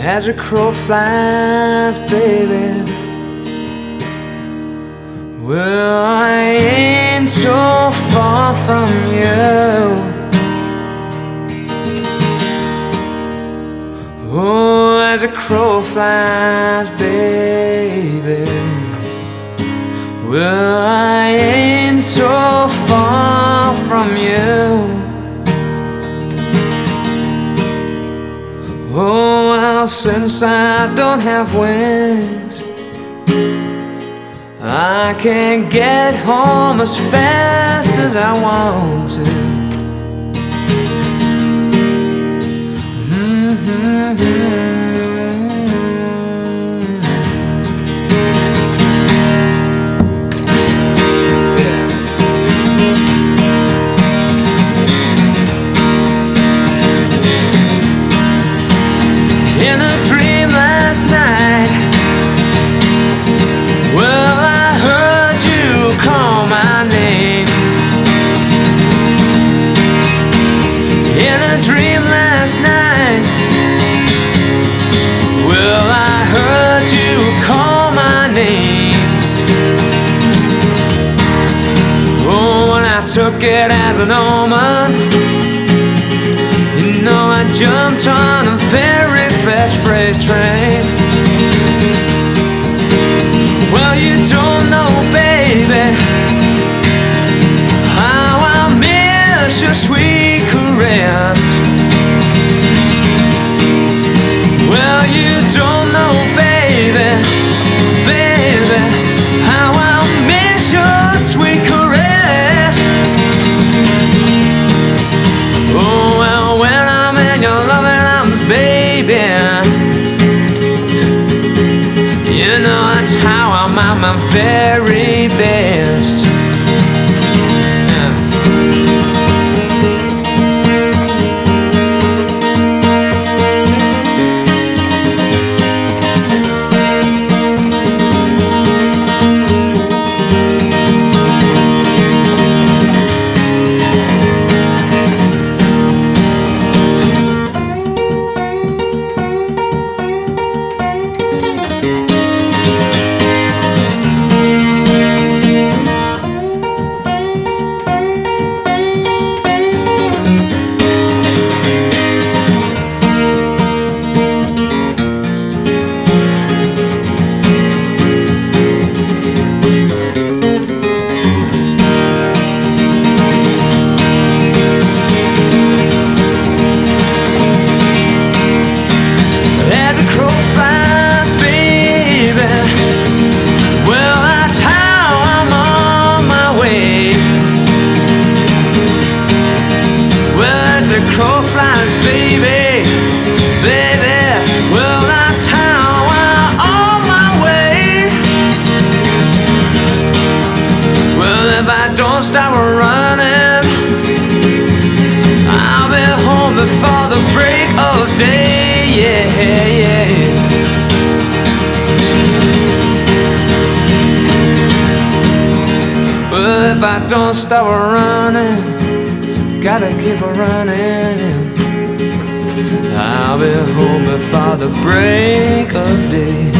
as a crow flies, baby. Well, I ain't so far from you. Oh, as a crow flies, baby. Well, I ain't so far from you. Oh, well, since I don't have wings, I can't get home as fast as I want to. In a dream last night, well, I heard you call my name. In a dream last night, well, I heard you call my name. Oh, and I took it as an omen. You know, I jumped on a very fast freight train. Well, you don't know, baby, how I miss your sweet caress. Well, you don't know, baby, baby, how I miss your sweet caress. Oh, well, when I'm in your loving arms, baby, you know that's how I'm at my very best. Don't stop running, I'll be home before the break of day, yeah, yeah. Well, if I don't stop running, gotta keep running, I'll be home before the break of day.